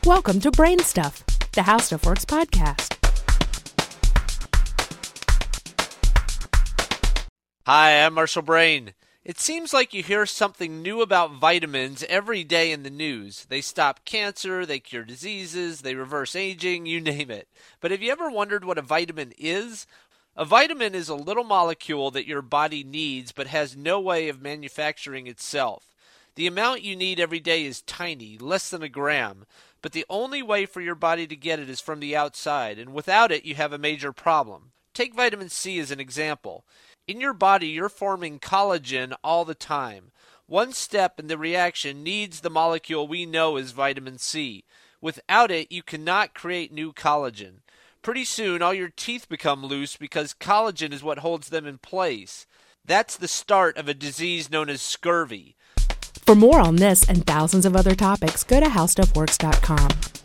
Welcome to Brain Stuff, the How Stuff Works podcast. Hi, I'm Marshall Brain. It seems like you hear something new about vitamins every day in the news. They stop cancer, they cure diseases, they reverse aging, you name it. But have you ever wondered what a vitamin is? A vitamin is a little molecule that your body needs but has no way of manufacturing itself. The amount you need every day is tiny, less than a gram, but the only way for your body to get it is from the outside, and without it you have a major problem. Take vitamin C as an example. In your body, you're forming collagen all the time. One step in the reaction needs the molecule we know as vitamin C. Without it, you cannot create new collagen. Pretty soon, all your teeth become loose because collagen is what holds them in place. That's the start of a disease known as scurvy. For more on this and thousands of other topics, go to howstuffworks.com.